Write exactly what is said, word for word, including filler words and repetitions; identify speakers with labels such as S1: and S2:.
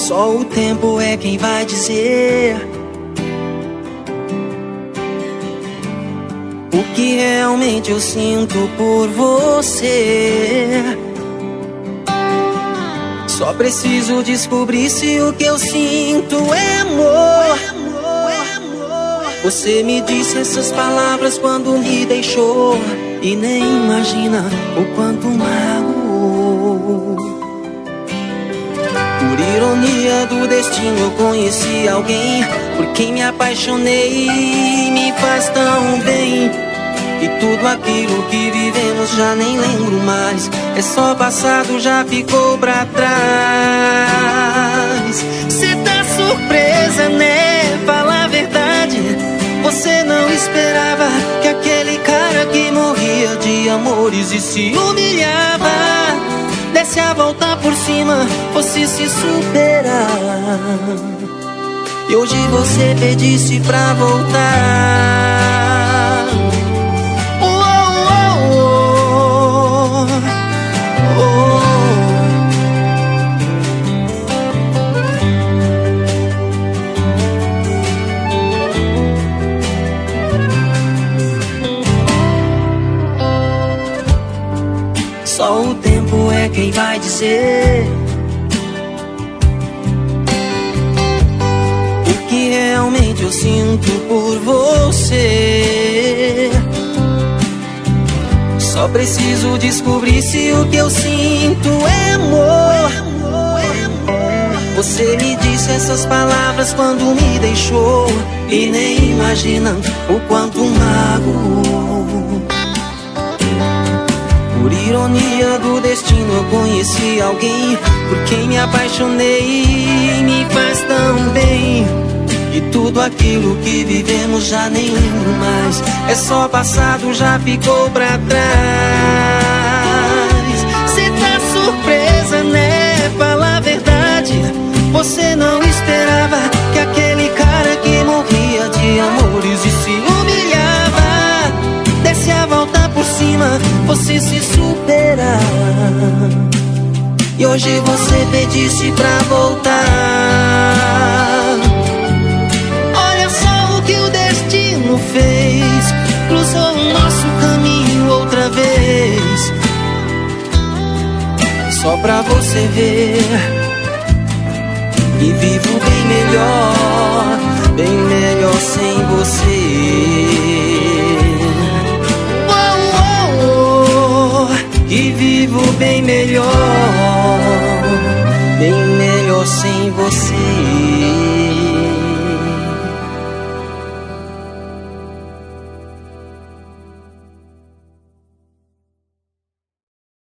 S1: Só o tempo é quem vai dizer o que realmente eu sinto por você. Só preciso descobrir se o que eu sinto é amor. Você me disse essas palavras quando me deixou e nem imagina o quanto magoou. Por ironia do destino eu conheci alguém por quem me apaixonei e me faz tão bem. E tudo aquilo que vivemos já nem lembro mais, é só passado, já ficou pra trás. Cê tá surpresa, né? Fala a verdade. Você não esperava que aquele cara que morria de amores e se humilhava desse a volta por cima, fosse se superar. E hoje você pedisse pra voltar. Oh, oh, oh, oh. Só o tempo é quem vai dizer o que realmente eu sinto por você. Só preciso descobrir se o que eu sinto é amor. Você me disse essas palavras quando me deixou e nem imagina o quanto magoou. Por ironia do destino eu conheci alguém por quem me apaixonei e me faz tão bem. E tudo aquilo que vivemos já nem lembro mais, é só passado, já ficou pra trás. Cê tá surpresa, né? Fala a verdade. Você não esperava que aquele cara que morria de amores e se humilhava desse a volta por cima, fosse se superar. E hoje você pedisse pra voltar. Olha só o que o destino fez, cruzou o nosso caminho outra vez, só pra você ver. E vivo bem melhor, bem melhor sem você. E vivo bem melhor, bem melhor sem você.